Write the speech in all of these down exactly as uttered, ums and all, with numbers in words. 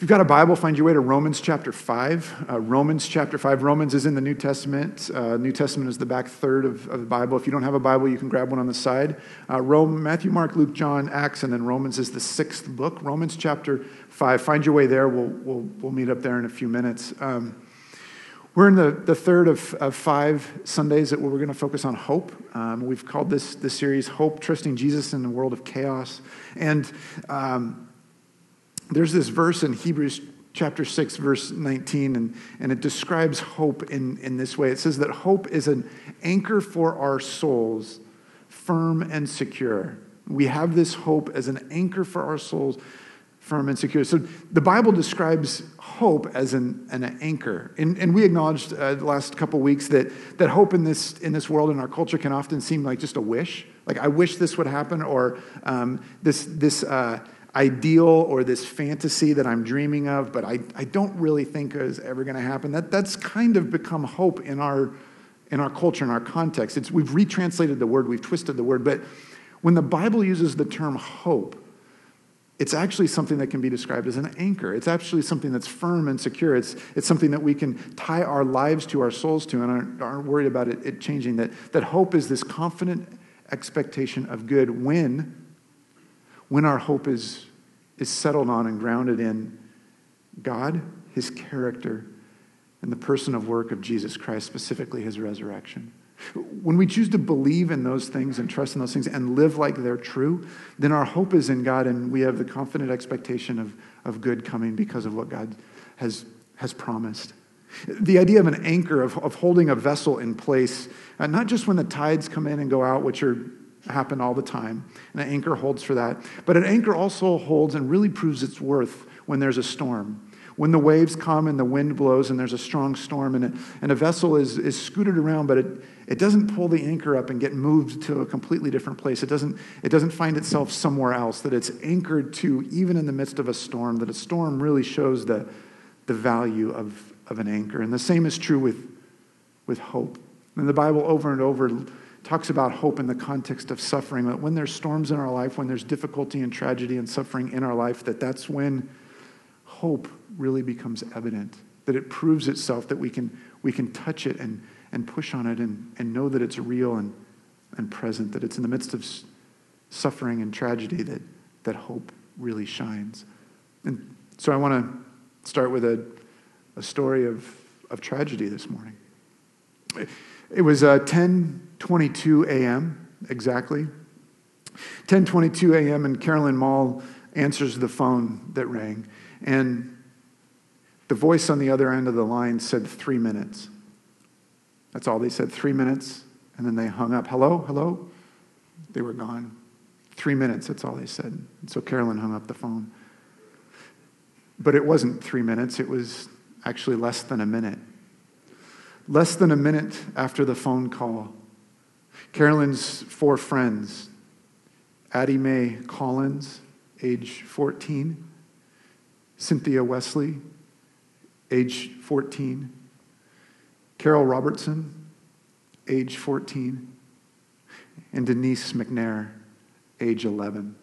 If you've got a Bible, find your way to Romans chapter five. Uh, Romans chapter five. Romans is in the New Testament. Uh, New Testament is the back third of, of the Bible. If you don't have a Bible, you can grab one on the side. Uh, Rome, Matthew, Mark, Luke, John, Acts, and then Romans is the sixth book. Romans chapter five. Find your way there. We'll we'll, we'll meet up there in a few minutes. Um, We're in the, the third of, of five Sundays that we're going to focus on hope. Um, we've called this, this series Hope, Trusting Jesus in a World of Chaos. And um, there's this verse in Hebrews chapter six, verse nineteen, and, and it describes hope in, in this way. It says that hope is an anchor for our souls, firm and secure. We have this hope as an anchor for our souls, firm and secure. So the Bible describes hope as an, an anchor. And, and we acknowledged uh, the last couple of weeks that, that hope in this in this world, in our culture, can often seem like just a wish. Like, I wish this would happen, or um, this this uh, ideal or this fantasy that I'm dreaming of, but I, I don't really think is ever going to happen. That That's kind of become hope in our in our culture, in our context. It's, we've retranslated the word, we've twisted the word, but when the Bible uses the term hope, it's actually something that can be described as an anchor. It's actually something that's firm and secure. It's, it's something that we can tie our lives to, our souls to, and aren't, aren't worried about it, it changing. That, that hope is this confident expectation of good when, when our hope is, is settled on and grounded in God, his character, and the person of work of Jesus Christ, specifically his resurrection. When we choose to believe in those things and trust in those things and live like they're true, then our hope is in God, and we have the confident expectation of, of good coming because of what God has, has promised. The idea of an anchor, of, of holding a vessel in place, uh, not just when the tides come in and go out, which are happen all the time, and an anchor holds for that, but an anchor also holds and really proves its worth when there's a storm. When the waves come and the wind blows and there's a strong storm, and, it, and a vessel is, is scooted around, but it, it doesn't pull the anchor up and get moved to a completely different place. It doesn't, it doesn't find itself somewhere else, that it's anchored to even in the midst of a storm, that a storm really shows the, the value of, of an anchor. And the same is true with, with hope. And the Bible over and over talks about hope in the context of suffering, that when there's storms in our life, when there's difficulty and tragedy and suffering in our life, that that's when hope really becomes evident, that it proves itself, that we can we can touch it and, and push on it and, and know that it's real and, and present, that it's in the midst of suffering and tragedy that, that hope really shines. And so I want to start with a, a story of, of tragedy this morning. It was uh, ten twenty-two a.m. exactly. ten twenty-two a.m. and Carolyn Mall answers the phone that rang. And the voice on the other end of the line said three minutes. That's all they said, three minutes. And then they hung up. Hello, hello? They were gone. Three minutes, that's all they said. And so Carolyn hung up the phone. But it wasn't three minutes. It was actually less than a minute. Less than a minute after the phone call, Carolyn's four friends, Addie Mae Collins, age fourteen, Cynthia Wesley, age fourteen, Carol Robertson, age fourteen, and Denise McNair, age eleven.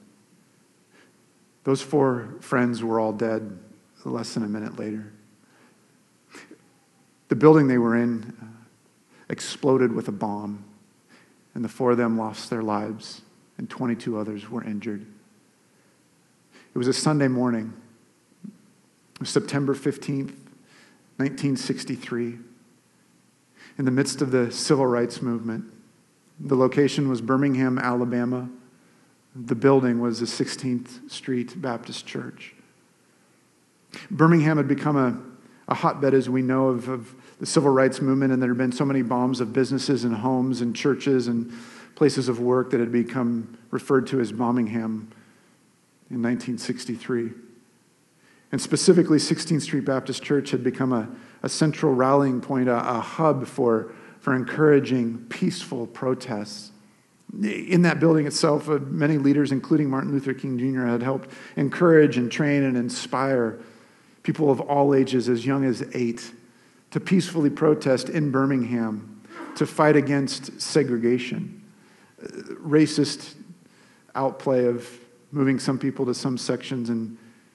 Those four friends were all dead less than a minute later. The building they were in uh, exploded with a bomb, and the four of them lost their lives, and twenty-two others were injured. It was a Sunday morning, September fifteenth, nineteen sixty-three, in the midst of the civil rights movement. The location was Birmingham, Alabama. The building was the sixteenth Street Baptist Church. Birmingham had become a, a hotbed, as we know, of, of the civil rights movement, and there had been so many bombs of businesses and homes and churches and places of work that had become referred to as Bombingham in nineteen sixty-three. And specifically, sixteenth Street Baptist Church had become a, a central rallying point, a, a hub for, for encouraging peaceful protests. In that building itself, uh, many leaders, including Martin Luther King Junior, had helped encourage and train and inspire people of all ages, as young as eight, to peacefully protest in Birmingham, to fight against segregation, uh, racist outplay of moving some people to some sections and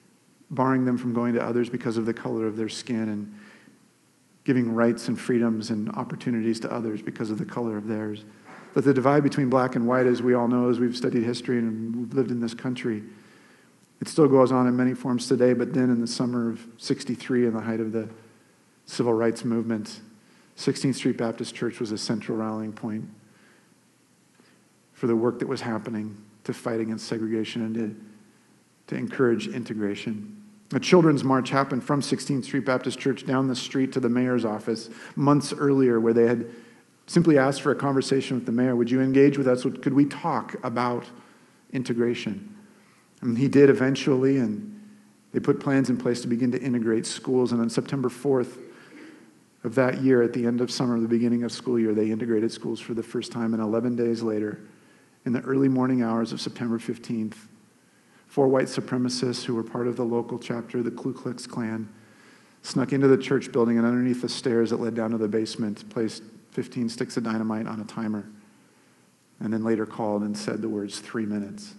barring them from going to others because of the color of their skin, and giving rights and freedoms and opportunities to others because of the color of theirs. That the divide between black and white, as we all know, as we've studied history and we've lived in this country, it still goes on in many forms today, but then in the summer of sixty-three, in the height of the civil rights movement, sixteenth Street Baptist Church was a central rallying point for the work that was happening to fight against segregation and to, to encourage integration. A children's march happened from sixteenth Street Baptist Church down the street to the mayor's office months earlier, where they had simply asked for a conversation with the mayor. Would you engage with us? Could we talk about integration? And he did eventually, and they put plans in place to begin to integrate schools. And on September fourth of that year, at the end of summer, the beginning of school year, they integrated schools for the first time. And eleven days later, in the early morning hours of September fifteenth, four white supremacists who were part of the local chapter, the Ku Klux Klan, snuck into the church building, and underneath the stairs that led down to the basement, placed fifteen sticks of dynamite on a timer, and then later called and said the words, three minutes.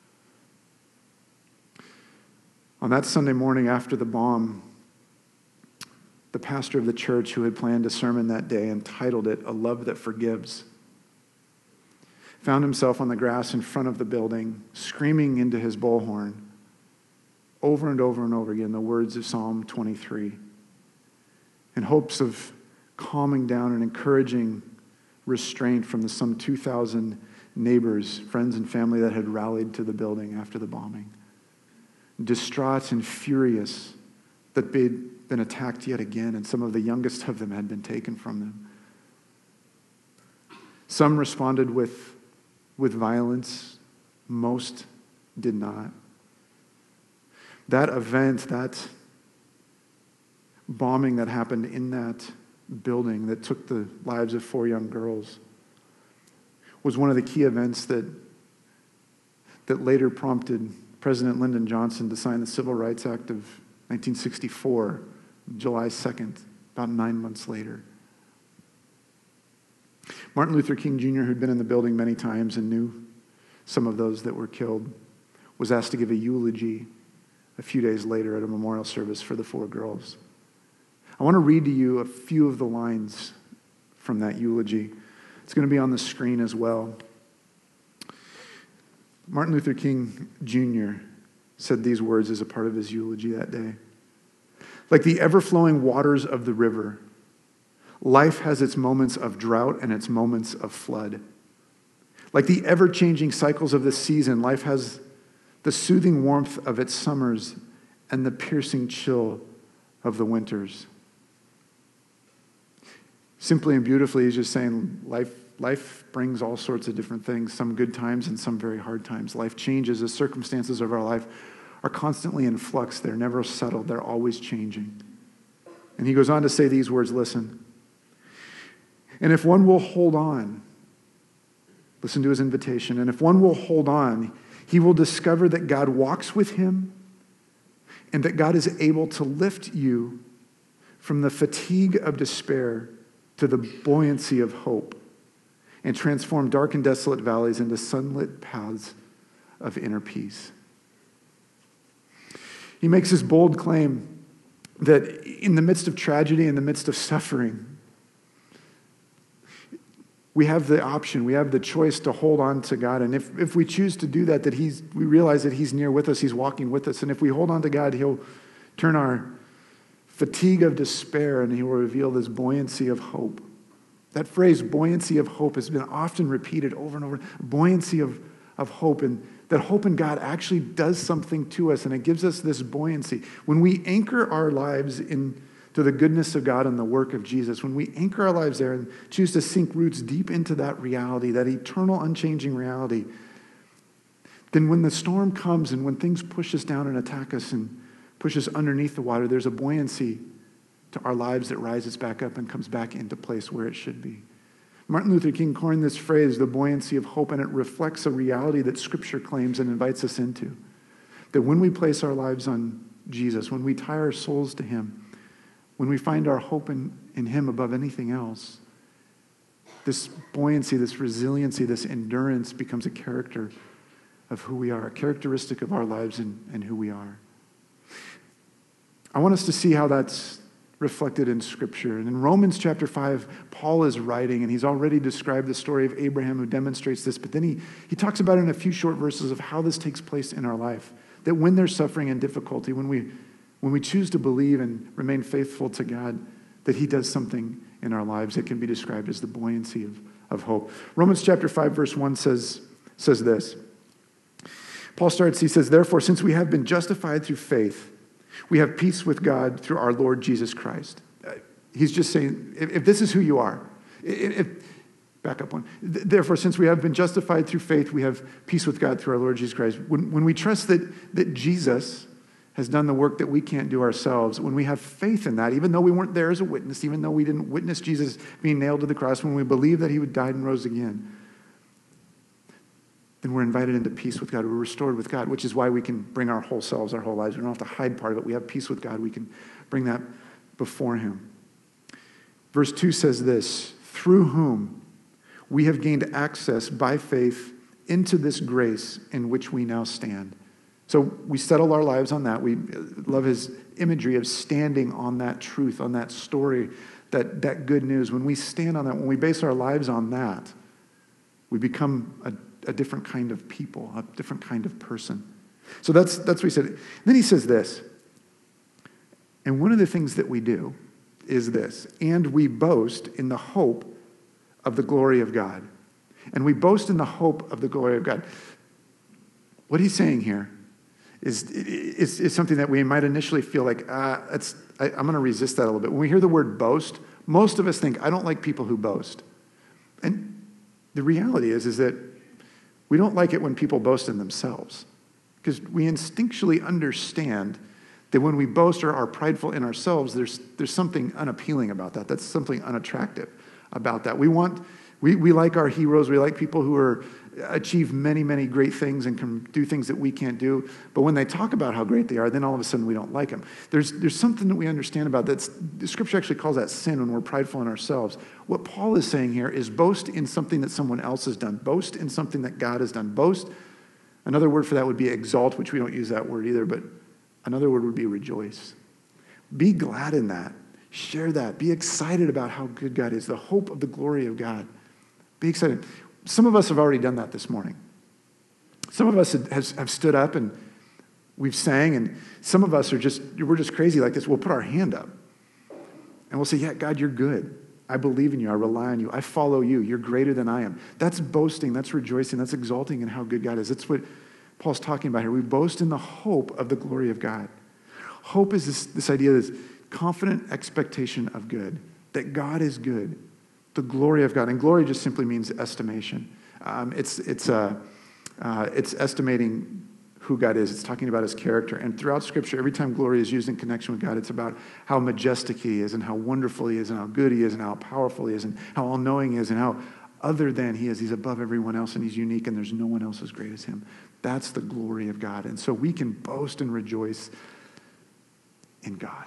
On that Sunday morning after the bomb, the pastor of the church, who had planned a sermon that day and titled it, A Love That Forgives, found himself on the grass in front of the building, screaming into his bullhorn over and over and over again the words of Psalm twenty-three, in hopes of calming down and encouraging restraint from the some two thousand neighbors, friends, and family that had rallied to the building after the bombing. Distraught and furious that they'd been attacked yet again, and some of the youngest of them had been taken from them. Some responded with with violence, most did not. That event, that bombing that happened in that building that took the lives of four young girls, was one of the key events that, that later prompted President Lyndon Johnson to sign the Civil Rights Act of nineteen sixty-four, July second, about nine months later. Martin Luther King Junior, who'd been in the building many times and knew some of those that were killed, was asked to give a eulogy a few days later at a memorial service for the four girls. I want to read to you a few of the lines from that eulogy. It's going to be on the screen as well. Martin Luther King Junior said these words as a part of his eulogy that day. Like the ever-flowing waters of the river, life has its moments of drought and its moments of flood. Like the ever-changing cycles of the season, life has the soothing warmth of its summers and the piercing chill of the winters. Simply and beautifully, he's just saying life, life brings all sorts of different things, some good times and some very hard times. Life changes. The circumstances of our life are constantly in flux. They're never settled. They're always changing. And he goes on to say these words, listen. And if one will hold on, listen to his invitation, and if one will hold on, he will discover that God walks with him and that God is able to lift you from the fatigue of despair to the buoyancy of hope and transform dark and desolate valleys into sunlit paths of inner peace. He makes this bold claim that in the midst of tragedy, in the midst of suffering, we have the option, we have the choice to hold on to God. And if, if we choose to do that, that he's, we realize that he's near with us, he's walking with us. And if we hold on to God, he'll turn our fatigue of despair and he will reveal this buoyancy of hope. That phrase, buoyancy of hope, has been often repeated over and over. Buoyancy of, of hope. And that hope in God actually does something to us, and it gives us this buoyancy. When we anchor our lives in to the goodness of God and the work of Jesus, when we anchor our lives there and choose to sink roots deep into that reality, that eternal, unchanging reality, then when the storm comes and when things push us down and attack us and push us underneath the water, there's a buoyancy to our lives that rises back up and comes back into place where it should be. Martin Luther King coined this phrase, the buoyancy of hope, and it reflects a reality that Scripture claims and invites us into. That when we place our lives on Jesus, when we tie our souls to him, when we find our hope in, in him above anything else, this buoyancy, this resiliency, this endurance becomes a character of who we are, a characteristic of our lives and, and who we are. I want us to see how that's reflected in Scripture. And in Romans chapter five, Paul is writing, and he's already described the story of Abraham who demonstrates this, but then he, he talks about it in a few short verses of how this takes place in our life. That when there's suffering and difficulty, when we, when we choose to believe and remain faithful to God, that he does something in our lives that can be described as the buoyancy of, of hope. Romans chapter five, verse one says, says this. Paul starts, he says, therefore, since we have been justified through faith, we have peace with God through our Lord Jesus Christ. Uh, he's just saying, if, if this is who you are, if, if, back up one. Therefore, since we have been justified through faith, we have peace with God through our Lord Jesus Christ. When, when we trust that, that Jesus has done the work that we can't do ourselves, when we have faith in that, even though we weren't there as a witness, even though we didn't witness Jesus being nailed to the cross, when we believe that he would die and rose again, then we're invited into peace with God. We're restored with God, which is why we can bring our whole selves, our whole lives. We don't have to hide part of it. We have peace with God. We can bring that before him. Verse two says this, through whom we have gained access by faith into this grace in which we now stand. So we settle our lives on that. We love his imagery of standing on that truth, on that story, that, that good news. When we stand on that, when we base our lives on that, we become a a different kind of people, a different kind of person. So that's that's what he said. Then he says this, and one of the things that we do is this, and we boast in the hope of the glory of God. And we boast in the hope of the glory of God. What he's saying here is, is, is something that we might initially feel like, uh, it's, I, I'm going to resist that a little bit. When we hear the word boast, most of us think, I don't like people who boast. And the reality is, is that we don't like it when people boast in themselves, because we instinctually understand that when we boast or are prideful in ourselves, there's there's something unappealing about that. That's something unattractive about that. We want, we, we like our heroes. We like people who are achieve many, many great things and can do things that we can't do. But when they talk about how great they are, then all of a sudden we don't like them. There's, there's something that we understand about that. The Scripture actually calls that sin when we're prideful in ourselves. What Paul is saying here is boast in something that someone else has done. Boast in something that God has done. Boast, another word for that would be exalt, which we don't use that word either, but another word would be rejoice. Be glad in that. Share that. Be excited about how good God is, the hope of the glory of God. Be excited. Some of us have already done that this morning. Some of us have, have stood up and we've sang, and some of us are just, we're just crazy like this. We'll put our hand up and we'll say, yeah, God, you're good. I believe in you. I rely on you. I follow you. You're greater than I am. That's boasting. That's rejoicing. That's exalting in how good God is. That's what Paul's talking about here. We boast in the hope of the glory of God. Hope is this, this idea, this confident expectation of good, that God is good, the glory of God. And glory just simply means estimation. Um, it's, it's, uh, uh, it's estimating who God is. It's talking about his character. And throughout Scripture, every time glory is used in connection with God, it's about how majestic he is and how wonderful he is and how good he is and how powerful he is and how all-knowing he is and how other than he is. He's above everyone else and he's unique and there's no one else as great as him. That's the glory of God. And so we can boast and rejoice in God.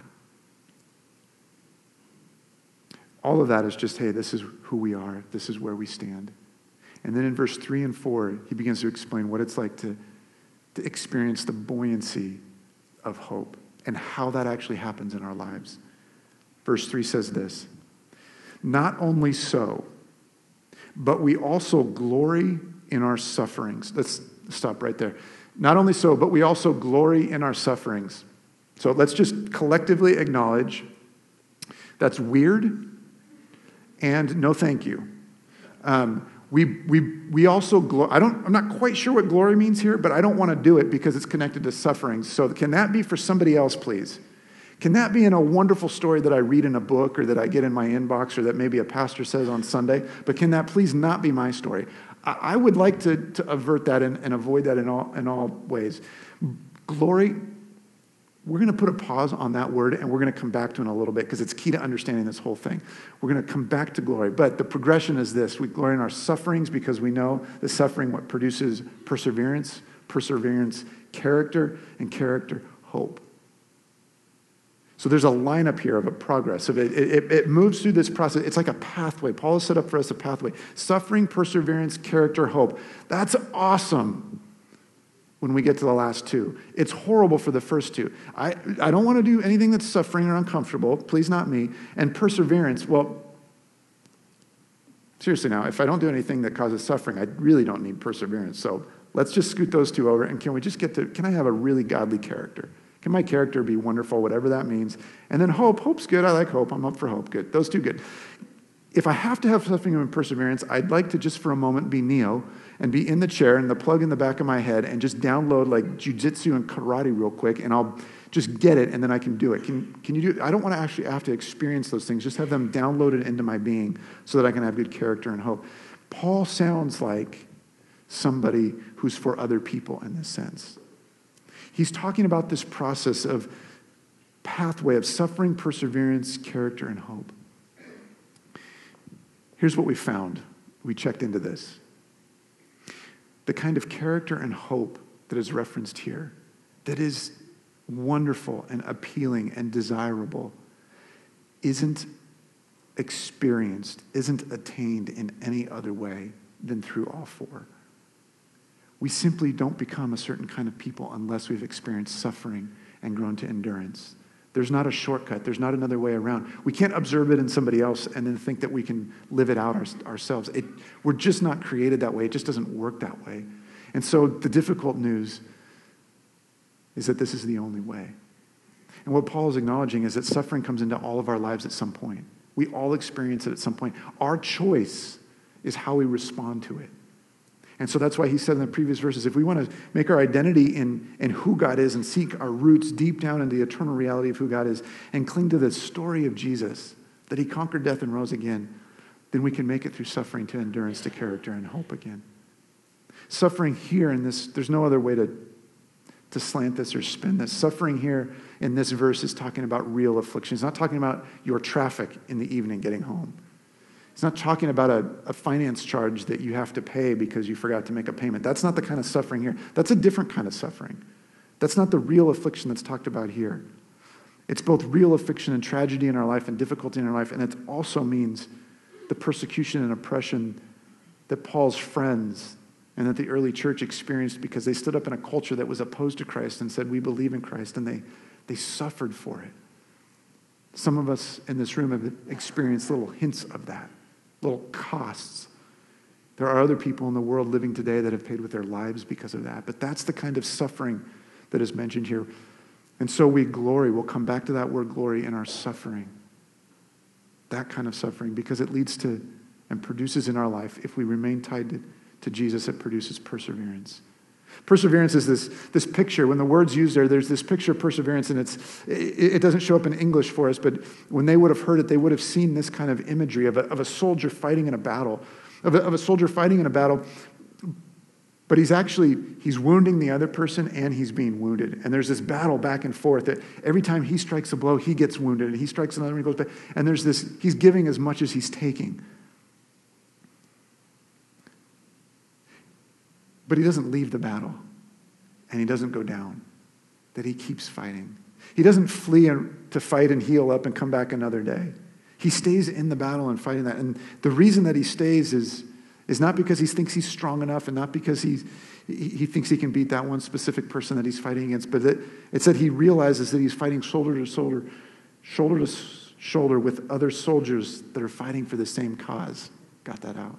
All of that is just, hey, this is who we are. This is where we stand. And then in verse three and four, he begins to explain what it's like to, to experience the buoyancy of hope and how that actually happens in our lives. Verse three says this, not only so, but we also glory in our sufferings. Let's stop right there. Not only so, but we also glory in our sufferings. So let's just collectively acknowledge that's weird and no thank you. Um, we we we also glo- I don't I'm not quite sure what glory means here, but I don't want to do it because it's connected to suffering. So can that be for somebody else, please? Can that be in a wonderful story that I read in a book or that I get in my inbox or that maybe a pastor says on Sunday? But can that please not be my story? I, I would like to, to avert that and, and avoid that in all in all ways. Glory, we're going to put a pause on that word and we're going to come back to it in a little bit because it's key to understanding this whole thing. We're going to come back to glory. But the progression is this. We glory in our sufferings because we know the suffering what produces perseverance, perseverance, character, and character, hope. So there's a lineup here of a progress. Of it, it, it moves through this process. It's like a pathway. Paul has set up for us a pathway. Suffering, perseverance, character, hope. That's awesome when we get to the last two. It's horrible for the first two. I, I don't want to do anything that's suffering or uncomfortable. Please, not me. And perseverance, well, seriously now, if I don't do anything that causes suffering, I really don't need perseverance. So let's just scoot those two over, and can we just get to, can I have a really godly character? Can my character be wonderful, whatever that means? And then hope. Hope's good. I like hope. I'm up for hope. Good. Those two, good. If I have to have suffering and perseverance, I'd like to just for a moment be Neo and be in the chair and the plug in the back of my head and just download like jujitsu and karate real quick, and I'll just get it, and then I can do it. Can, can you do it? I don't want to actually have to experience those things. Just have them downloaded into my being so that I can have good character and hope. Paul sounds like somebody who's for other people in this sense. He's talking about this process of pathway of suffering, perseverance, character, and hope. Here's what we found. We checked into this. The kind of character and hope that is referenced here, that is wonderful and appealing and desirable, isn't experienced, isn't attained in any other way than through all four. We simply don't become a certain kind of people unless we've experienced suffering and grown to endurance. There's not a shortcut. There's not another way around. We can't observe it in somebody else and then think that we can live it out our, ourselves. It, we're just not created that way. It just doesn't work that way. And so the difficult news is that this is the only way. And what Paul is acknowledging is that suffering comes into all of our lives at some point. We all experience it at some point. Our choice is how we respond to it. And so that's why he said in the previous verses, if we want to make our identity in, in who God is and seek our roots deep down into the eternal reality of who God is and cling to the story of Jesus, that he conquered death and rose again, then we can make it through suffering to endurance, to character, and hope again. Suffering here in this, there's no other way to, to slant this or spin this. Suffering here in this verse is talking about real affliction. It's not talking about your traffic in the evening getting home. It's not talking about a, a finance charge that you have to pay because you forgot to make a payment. That's not the kind of suffering here. That's a different kind of suffering. That's not the real affliction that's talked about here. It's both real affliction and tragedy in our life and difficulty in our life, and it also means the persecution and oppression that Paul's friends and that the early church experienced because they stood up in a culture that was opposed to Christ and said, we believe in Christ, and they, they suffered for it. Some of us in this room have experienced little hints of that. Little costs. There are other people in the world living today that have paid with their lives because of that. But that's the kind of suffering that is mentioned here. And so we glory. We'll come back to that word glory in our suffering. That kind of suffering, because it leads to and produces in our life, if we remain tied to, to Jesus, it produces perseverance. Perseverance is this, this picture. When the word's used there, there's this picture of perseverance, and it's it, it doesn't show up in English for us, but when they would have heard it, they would have seen this kind of imagery of a, of a soldier fighting in a battle, of a, of a soldier fighting in a battle, but he's actually, he's wounding the other person and he's being wounded. And there's this battle back and forth that every time he strikes a blow, he gets wounded, and he strikes another and he goes back. And there's this, he's giving as much as he's taking. But he doesn't leave the battle, and he doesn't go down, that he keeps fighting. He doesn't flee to fight and heal up and come back another day. He stays in the battle and fighting that. And the reason that he stays is, is not because he thinks he's strong enough and not because he's, he thinks he can beat that one specific person that he's fighting against, but it, it's that he realizes that he's fighting shoulder to shoulder, shoulder to shoulder with other soldiers that are fighting for the same cause. Got that out?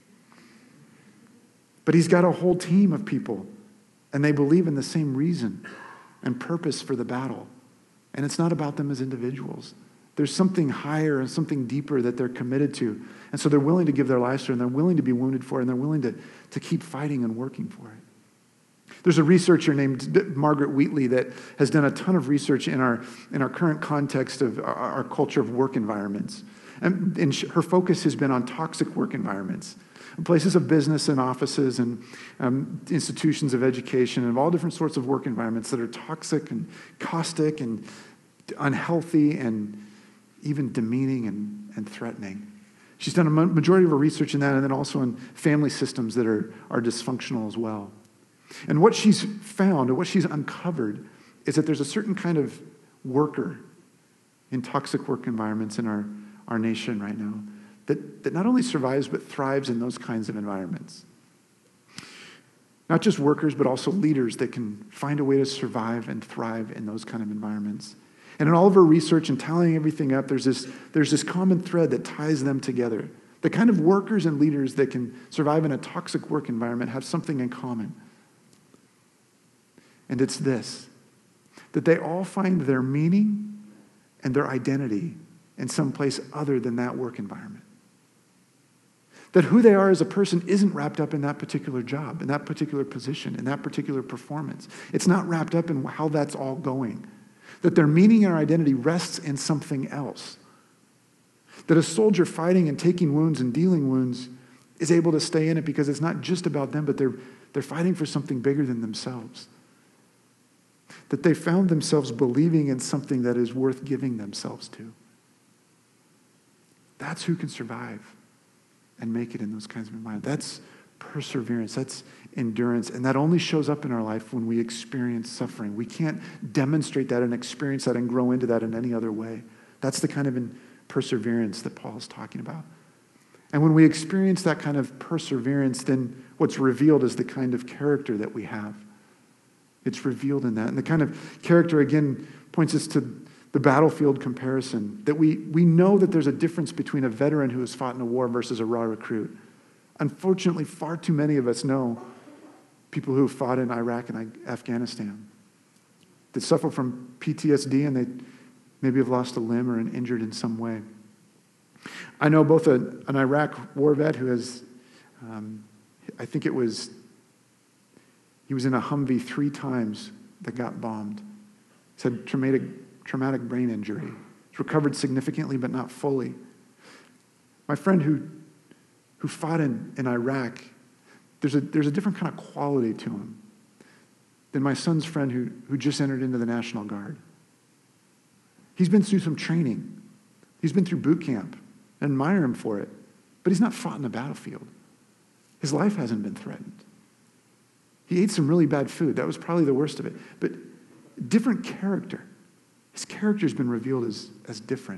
But he's got a whole team of people, and they believe in the same reason and purpose for the battle. And it's not about them as individuals. There's something higher and something deeper that they're committed to. And so they're willing to give their lives to it, and they're willing to be wounded for it, and they're willing to, to keep fighting and working for it. There's a researcher named Margaret Wheatley that has done a ton of research in our, in our current context of our, our culture of work environments. And, and her focus has been on toxic work environments. Places of business and offices and um, institutions of education and all different sorts of work environments that are toxic and caustic and unhealthy and even demeaning and, and threatening. She's done a majority of her research in that, and then also in family systems that are, are dysfunctional as well. And what she's found, or what she's uncovered, is that there's a certain kind of worker in toxic work environments in our, our nation right now that, that not only survives but thrives in those kinds of environments. Not just workers, but also leaders that can find a way to survive and thrive in those kind of environments. And in all of our research and tallying everything up, there's this, there's this common thread that ties them together. The kind of workers and leaders that can survive in a toxic work environment have something in common. And it's this, that they all find their meaning and their identity in some place other than that work environment. That who they are as a person isn't wrapped up in that particular job, in that particular position, in that particular performance. It's not wrapped up in how that's all going. That their meaning and their identity rests in something else. That a soldier fighting and taking wounds and dealing wounds is able to stay in it because it's not just about them, but they're, they're fighting for something bigger than themselves. That they found themselves believing in something that is worth giving themselves to. That's who can survive and make it in those kinds of environments. That's perseverance. That's endurance. And that only shows up in our life when we experience suffering. We can't demonstrate that and experience that and grow into that in any other way. That's the kind of perseverance that Paul's talking about. And when we experience that kind of perseverance, then what's revealed is the kind of character that we have. It's revealed in that. And the kind of character, again, points us to the battlefield comparison, that we, we know that there's a difference between a veteran who has fought in a war versus a raw recruit. Unfortunately, far too many of us know people who have fought in Iraq and Afghanistan that suffer from P T S D and they maybe have lost a limb or are injured in some way. I know both a, an Iraq war vet who has, um, I think it was, he was in a Humvee three times that got bombed. He's had traumatic traumatic brain injury. He's recovered significantly, but not fully. My friend who who fought in, in Iraq, there's a there's a different kind of quality to him than my son's friend who, who just entered into the National Guard. He's been through some training. He's been through boot camp. I admire him for it. But he's not fought in the battlefield. His life hasn't been threatened. He ate some really bad food. That was probably the worst of it. But different character. His character has been revealed as, as different.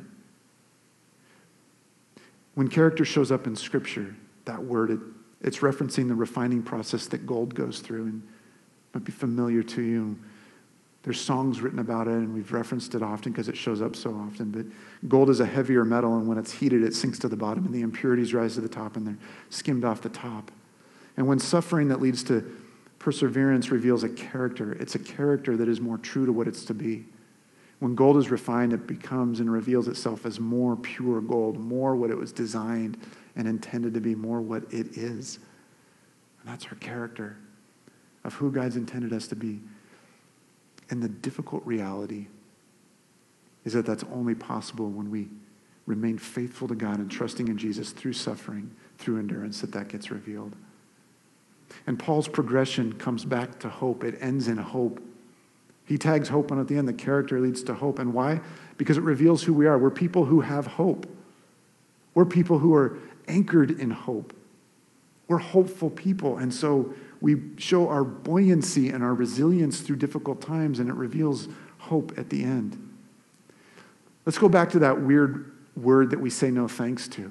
When character shows up in Scripture, that word, it, it's referencing the refining process that gold goes through, and it might be familiar to you. There's songs written about it, and we've referenced it often because it shows up so often. But gold is a heavier metal, and when it's heated, it sinks to the bottom, and the impurities rise to the top, and they're skimmed off the top. And when suffering that leads to perseverance reveals a character, it's a character that is more true to what it's to be. When gold is refined, it becomes and reveals itself as more pure gold, more what it was designed and intended to be, more what it is. And that's our character of who God's intended us to be. And the difficult reality is that that's only possible when we remain faithful to God and trusting in Jesus through suffering, through endurance, that that gets revealed. And Paul's progression comes back to hope. It ends in hope. He tags hope on at the end. The character leads to hope. And why? Because it reveals who we are. We're people who have hope. We're people who are anchored in hope. We're hopeful people. And so we show our buoyancy and our resilience through difficult times, and it reveals hope at the end. Let's go back to that weird word that we say no thanks to.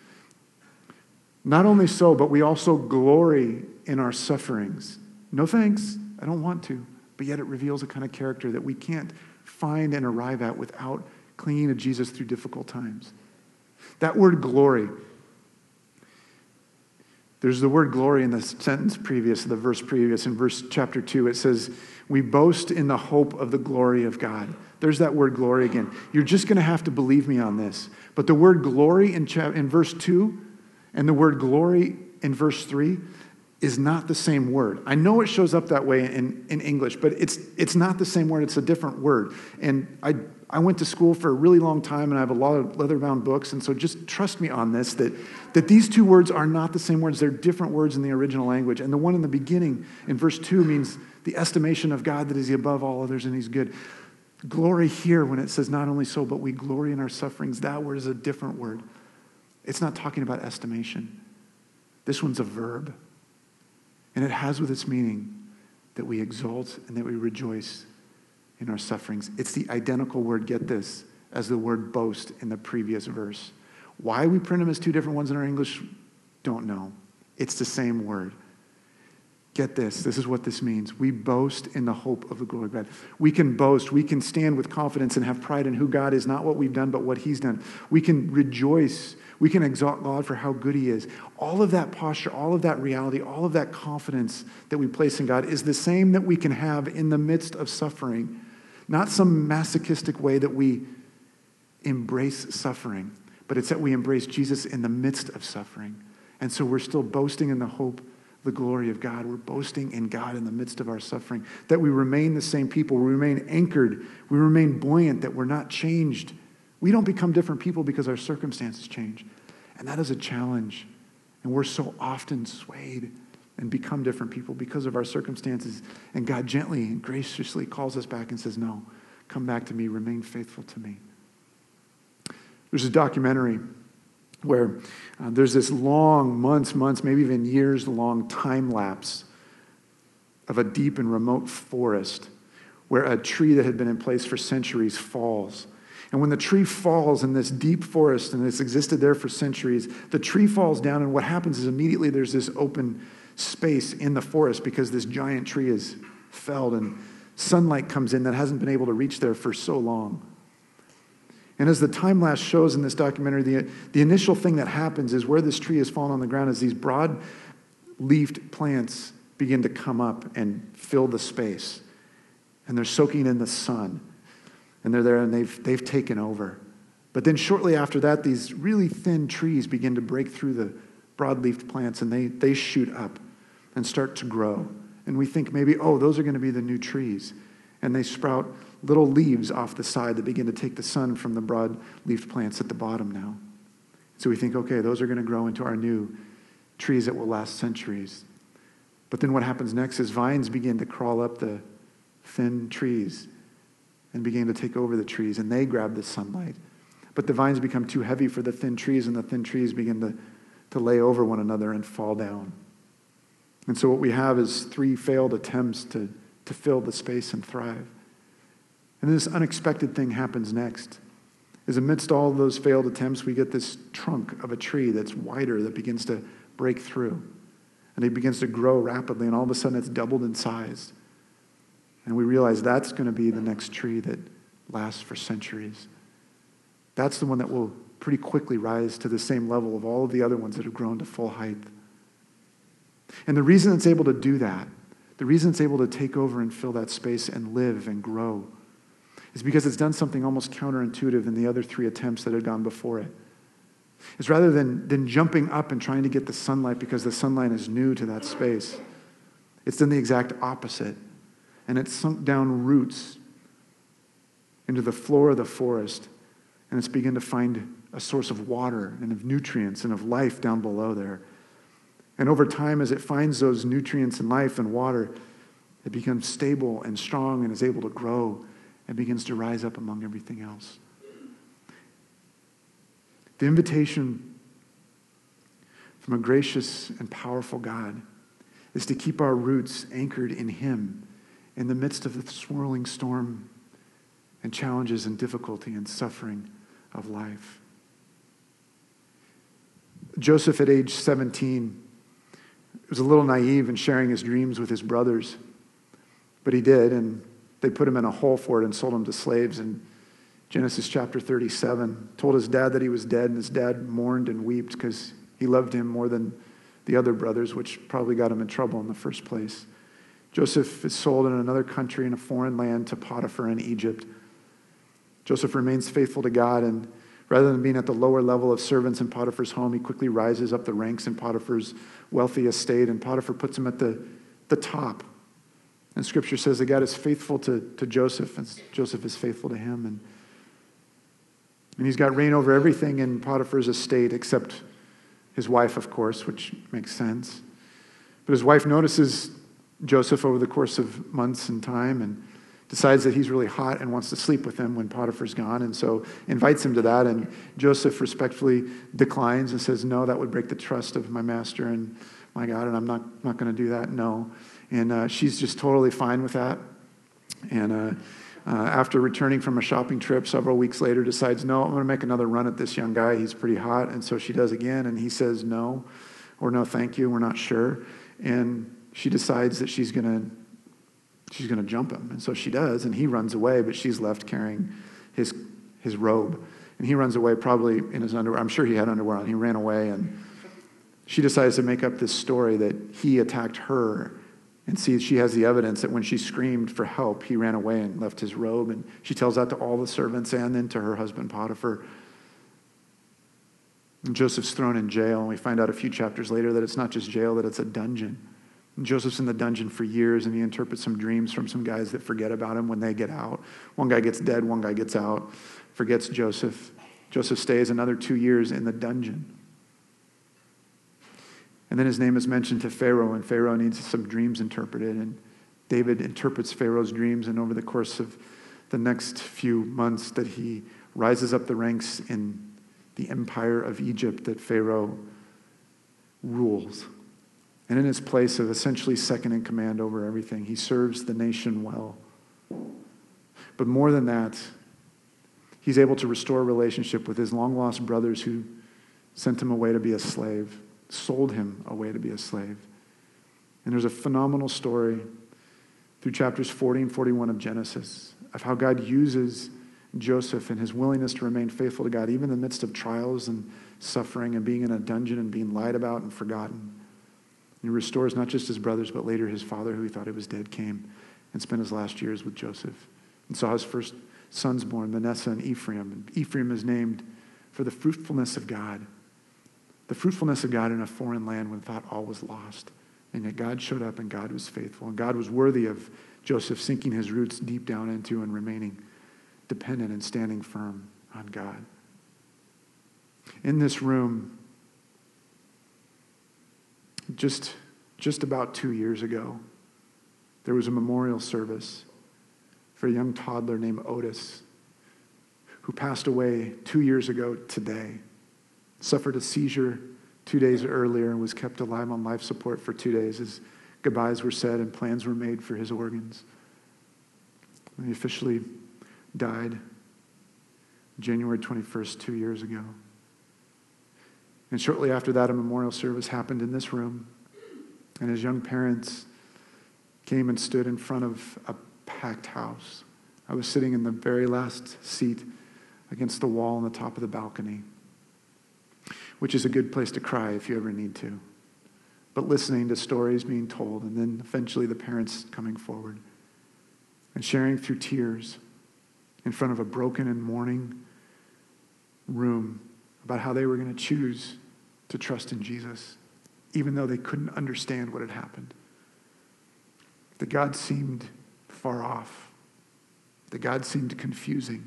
Not only so, but we also glory in our sufferings. No thanks. I don't want to. But yet it reveals a kind of character that we can't find and arrive at without clinging to Jesus through difficult times. That word glory, there's the word glory in the sentence previous, the verse previous. In verse chapter two, it says, we boast in the hope of the glory of God. There's that word glory again. You're just going to have to believe me on this. But the word glory in, cha- in verse two and the word glory in verse three is not the same word. I know it shows up that way in, in English, but it's it's not the same word. It's a different word. And I I went to school for a really long time, and I have a lot of leather-bound books, and so just trust me on this, that, that these two words are not the same words. They're different words in the original language. And the one in the beginning, in verse two, means the estimation of God that is above all others and he's good. Glory here, when it says not only so, but we glory in our sufferings, that word is a different word. It's not talking about estimation. This one's a verb. And it has with its meaning that we exult and that we rejoice in our sufferings. It's the identical word, get this, as the word boast in the previous verse. Why we print them as two different ones in our English, don't know. It's the same word. Get this. This is what this means. We boast in the hope of the glory of God. We can boast. We can stand with confidence and have pride in who God is, not what we've done, but what he's done. We can rejoice. We can exalt God for how good he is. All of that posture, all of that reality, all of that confidence that we place in God is the same that we can have in the midst of suffering. Not some masochistic way that we embrace suffering, but it's that we embrace Jesus in the midst of suffering. And so we're still boasting in the hope, the glory of God. We're boasting in God in the midst of our suffering, that we remain the same people. We remain anchored. We remain buoyant, that we're not changed. We don't become different people because our circumstances change. And that is a challenge. And we're so often swayed and become different people because of our circumstances. And God gently and graciously calls us back and says, no, come back to me, remain faithful to me. There's a documentary where uh, there's this long, months, months, maybe even years long time lapse of a deep and remote forest where a tree that had been in place for centuries falls. And when the tree falls in this deep forest, and it's existed there for centuries, the tree falls down, and what happens is immediately there's this open space in the forest because this giant tree is felled, and sunlight comes in that hasn't been able to reach there for so long. And as the time lapse shows in this documentary, the, the initial thing that happens is where this tree has fallen on the ground is these broad-leafed plants begin to come up and fill the space. And they're soaking in the sun. And they're there and they've, they've taken over. But then shortly after that, these really thin trees begin to break through the broad-leafed plants, and they, they shoot up and start to grow. And we think maybe, oh, those are going to be the new trees. And they sprout little leaves off the side that begin to take the sun from the broad-leafed plants at the bottom now. So we think, okay, those are going to grow into our new trees that will last centuries. But then what happens next is vines begin to crawl up the thin trees and begin to take over the trees, and they grab the sunlight. But the vines become too heavy for the thin trees, and the thin trees begin to, to lay over one another and fall down. And so what we have is three failed attempts to, to fill the space and thrive. And this unexpected thing happens next. Is amidst all those failed attempts, we get this trunk of a tree that's wider that begins to break through. And it begins to grow rapidly, and all of a sudden it's doubled in size. And we realize that's going to be the next tree that lasts for centuries. That's the one that will pretty quickly rise to the same level of all of the other ones that have grown to full height. And the reason it's able to do that, the reason it's able to take over and fill that space and live and grow, is because it's done something almost counterintuitive than the other three attempts that had gone before it. It's rather than, than jumping up and trying to get the sunlight because the sunlight is new to that space, it's done the exact opposite. And it's sunk down roots into the floor of the forest, and it's begun to find a source of water and of nutrients and of life down below there. And over time, as it finds those nutrients and life and water, it becomes stable and strong and is able to grow and begins to rise up among everything else. The invitation from a gracious and powerful God is to keep our roots anchored in him in the midst of the swirling storm and challenges and difficulty and suffering of life. Joseph, at age seventeen, was a little naive in sharing his dreams with his brothers, but he did, and they put him in a hole for it and sold him to slaves. In Genesis chapter thirty-seven, told his dad that he was dead, and his dad mourned and wept because he loved him more than the other brothers, which probably got him in trouble in the first place. Joseph is sold in another country, in a foreign land, to Potiphar in Egypt. Joseph remains faithful to God, and rather than being at the lower level of servants in Potiphar's home, he quickly rises up the ranks in Potiphar's wealthy estate, and Potiphar puts him at the, the top. And Scripture says that God is faithful to, to Joseph, and Joseph is faithful to him. And, and he's got reign over everything in Potiphar's estate except his wife, of course, which makes sense. But his wife notices Joseph over the course of months and time and decides that he's really hot and wants to sleep with him when Potiphar's gone, and so invites him to that. And Joseph respectfully declines and says, no, that would break the trust of my master and my God, and I'm not, not going to do that, no. And uh, she's just totally fine with that. And uh, uh, after returning from a shopping trip several weeks later, decides, no, I'm going to make another run at this young guy. He's pretty hot. And so she does again, and he says no, or no, thank you, we're not sure. And she decides that she's going to she's going to jump him. And so she does, and he runs away, but she's left carrying his his robe. And he runs away probably in his underwear. I'm sure he had underwear on. He ran away, and she decides to make up this story that he attacked her, and see she has the evidence that when she screamed for help, he ran away and left his robe. And she tells that to all the servants and then to her husband Potiphar. And Joseph's thrown in jail, and we find out a few chapters later that it's not just jail, that it's a dungeon. And Joseph's in the dungeon for years, and he interprets some dreams from some guys that forget about him when they get out. One guy gets dead, one guy gets out, forgets Joseph. Joseph stays another two years in the dungeon. And then his name is mentioned to Pharaoh, and Pharaoh needs some dreams interpreted. And David interprets Pharaoh's dreams, and over the course of the next few months that he rises up the ranks in the empire of Egypt that Pharaoh rules. And in his place of essentially second in command over everything, he serves the nation well. But more than that, he's able to restore a relationship with his long-lost brothers who sent him away to be a slave, sold him away to be a slave. And there's a phenomenal story through chapters forty and forty-one of Genesis of how God uses Joseph and his willingness to remain faithful to God, even in the midst of trials and suffering and being in a dungeon and being lied about and forgotten. He restores not just his brothers, but later his father, who he thought he was dead, came and spent his last years with Joseph and saw his first sons born, Manasseh and Ephraim. And Ephraim is named for the fruitfulness of God. The fruitfulness of God in a foreign land when thought all was lost. And yet God showed up and God was faithful. And God was worthy of Joseph sinking his roots deep down into and remaining dependent and standing firm on God. In this room, just, just about two years ago, there was a memorial service for a young toddler named Otis, who passed away two years ago today, suffered a seizure two days earlier and was kept alive on life support for two days as goodbyes were said and plans were made for his organs. And he officially died January twenty-first, two years ago. And shortly after that, a memorial service happened in this room, and his young parents came and stood in front of a packed house. I was sitting in the very last seat against the wall on the top of the balcony, which is a good place to cry if you ever need to. But listening to stories being told, and then eventually the parents coming forward and sharing through tears in front of a broken and mourning room about how they were going to choose to trust in Jesus, even though they couldn't understand what had happened. That God seemed far off. That God seemed confusing.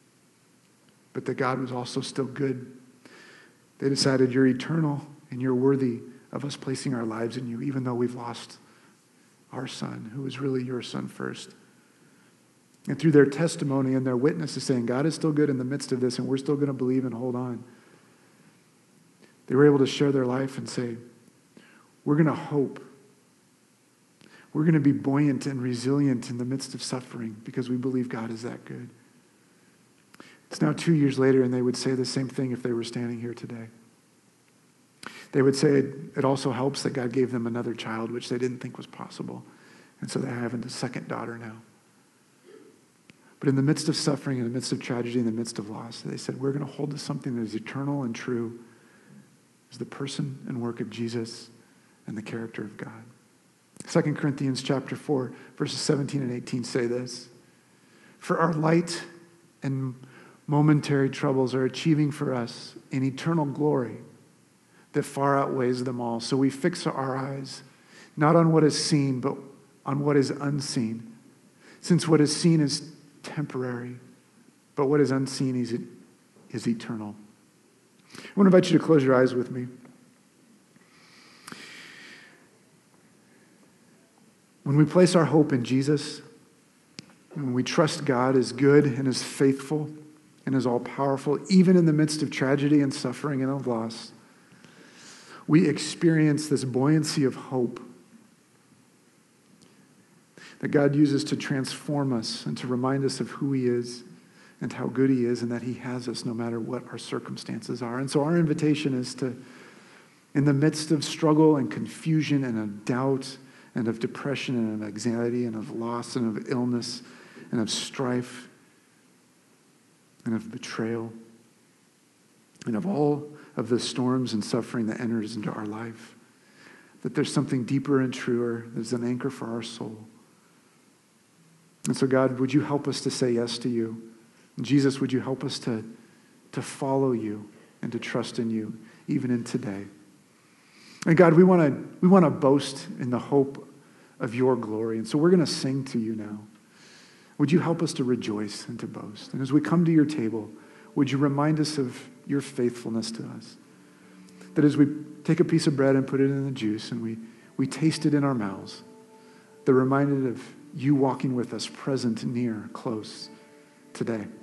But that God was also still good. They decided, you're eternal and you're worthy of us placing our lives in you, even though we've lost our son, who was really your son first. And through their testimony and their witness is saying, God is still good in the midst of this, and we're still going to believe and hold on. They were able to share their life and say, we're going to hope. We're going to be buoyant and resilient in the midst of suffering because we believe God is that good. It's now two years later, and they would say the same thing if they were standing here today. They would say it, it also helps that God gave them another child, which they didn't think was possible. And so they're having a second daughter now. But in the midst of suffering, in the midst of tragedy, in the midst of loss, they said, we're going to hold to something that is eternal and true, is the person and work of Jesus and the character of God. Second Corinthians chapter four, verses seventeen and eighteen say this: for our light and momentary troubles are achieving for us an eternal glory that far outweighs them all. So we fix our eyes not on what is seen, but on what is unseen. Since what is seen is temporary, but what is unseen is, is eternal. I want to invite you to close your eyes with me. When we place our hope in Jesus, when we trust God is good and is faithful and is all-powerful, even in the midst of tragedy and suffering and of loss, we experience this buoyancy of hope that God uses to transform us and to remind us of who he is and how good he is and that he has us no matter what our circumstances are. And so our invitation is to, in the midst of struggle and confusion and of doubt and of depression and of anxiety and of loss and of illness and of strife and of betrayal and of all of the storms and suffering that enters into our life. That there's something deeper and truer. There's an anchor for our soul. And so, God, would you help us to say yes to you? And Jesus, would you help us to, to follow you and to trust in you, even in today? And God, we want to we want to boast in the hope of your glory. And so we're going to sing to you now. Would you help us to rejoice and to boast? And as we come to your table, would you remind us of your faithfulness to us? That as we take a piece of bread and put it in the juice and we, we taste it in our mouths, they're reminded of you walking with us, present, near, close today.